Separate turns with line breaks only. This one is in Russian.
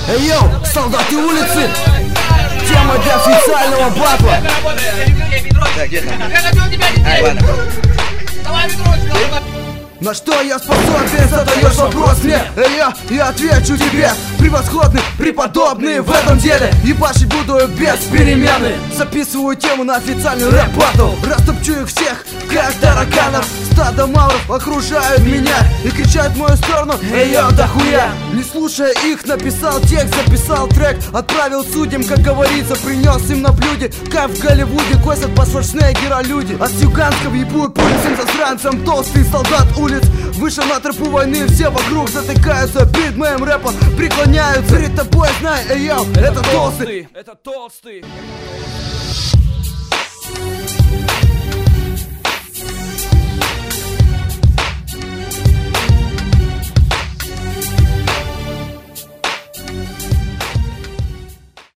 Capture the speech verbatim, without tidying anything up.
Эй, йоу, солдаты улицы! Тема для официального батла!
Да, где там? Ай, ладно.
На что я способен, задаешь вопрос мне. Эй, я, я отвечу тебе. Превосходный, преподобный в этом деле. Ебашить буду без перемены. Записываю тему на официальный рэп-баттл. Растопчу их всех, как тараканов. Стадо мавров окружают меня и кричат в мою сторону: эй, йо, да хуя. Не слушая их, написал текст, записал трек. Отправил судьям, как говорится, принес им на блюде. Как в Голливуде косят по Шварценеггера люди. От Сюганска въебут по улицам засранцам. Толстый солдат улиц вышел на тропу войны. Все вокруг затыкаются перед моим рэпом, преклоняются перед тобой, знай, эй, йо, это толстый.
Это толстый.